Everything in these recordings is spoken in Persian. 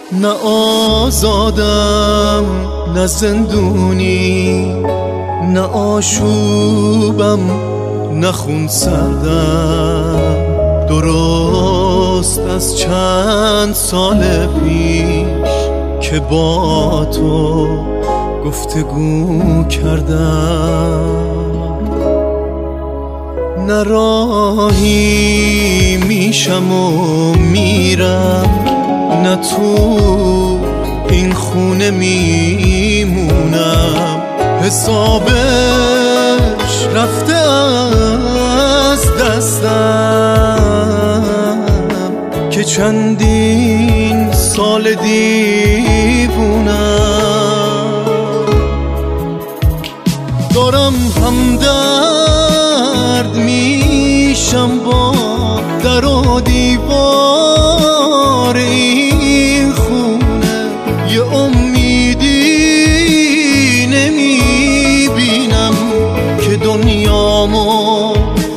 نه آزادم نه زندونی، نه آشوبم نه خون سردم. درست از چند سال پیش که با تو گفتگو کردم، نه راهی میشم و میرم، نه تو این خونه میمونم. حسابش رفته از دستم که چندین سال دیوونم. دارم همدرد میشم با در و دیوار این خونه، یه امیدی نمیبینم که دنیامو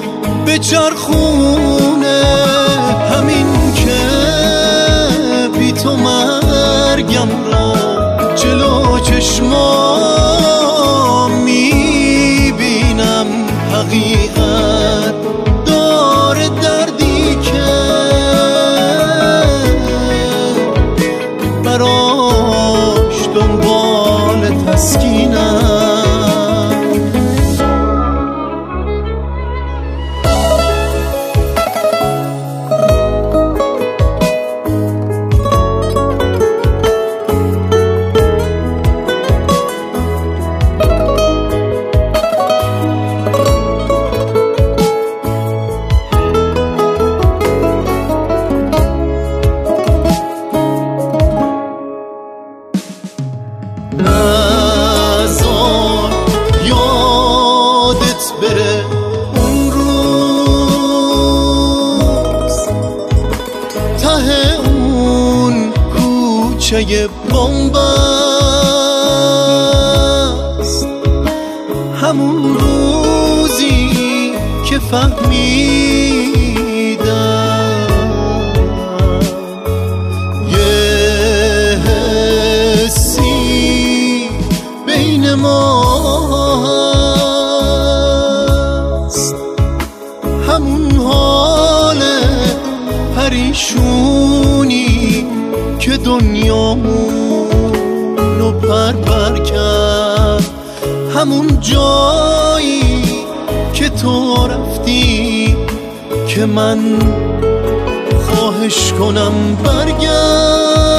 بچرخونه. همین که بی تو مرگم را جلو چشمام میبینم. حقیقت داره دردی که براش دنبال تسکینم. نذار یادت بره اون روز، ته اون کوچه بن‌بست. همون روزی که فهمیدم یه حسی بین ما هست، همون حال پریشونی که دنیامونو پر کرد. همون جایی که تو رفتی که من خواهش کنم برگرد.